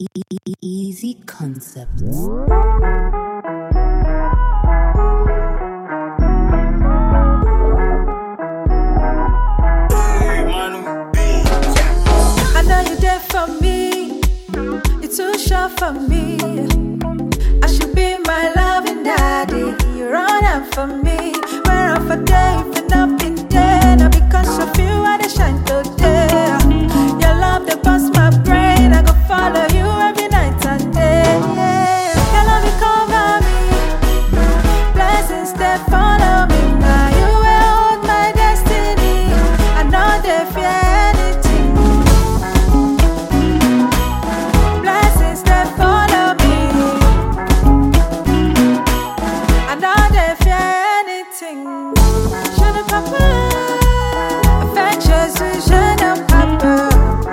Easy concept. I know you're there for me. You're too sure for me. I should be my loving daddy. You're on up for me. Where I'm for day, if you're not been there. Now because of you, I dey shine today. Your love, they bust my brain. I go follow you every night and day. Your love, you cover me. Blessings, they follow me. Now you will hold my destiny. I know they fear anything. Blessings, they follow me. I know they fear anything. Je ne peux pas. Avec Jésus, je ne peux pas.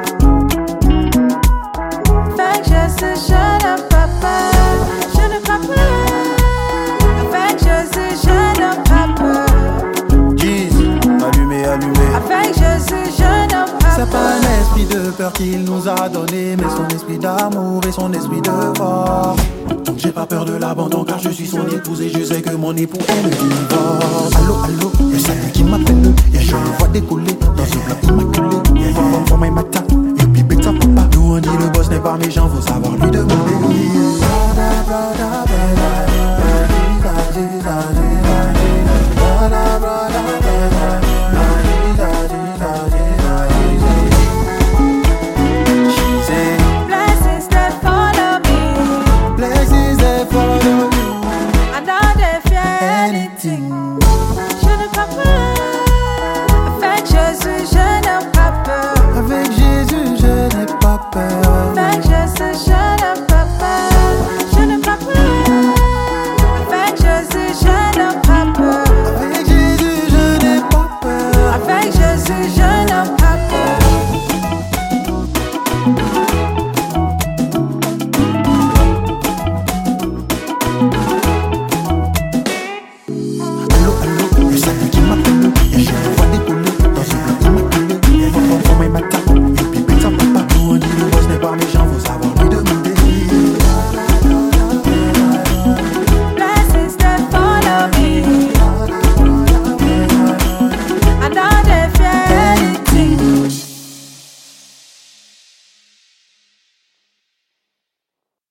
Avec Jésus, je ne peux pas. Je ne peux pas. Avec Jésus, je ne peux pas. Jeez, allumé, allumé. Avec Jésus, je ne peux pas. C'est pas un esprit de peur qu'il nous a donné, mais son esprit d'amour et son esprit de force. Donc j'ai pas peur de l'abandon car je suis son épouse et je sais que mon époux est le divorce. Allô, allô, y'a celui qui m'appelle, y'a je le vois décoller dans ce blanc immaculé. Y'a for my matin, et puis big papa. Nous on dit le boss n'est pas méchant, faut savoir lui demander. Brother, brother,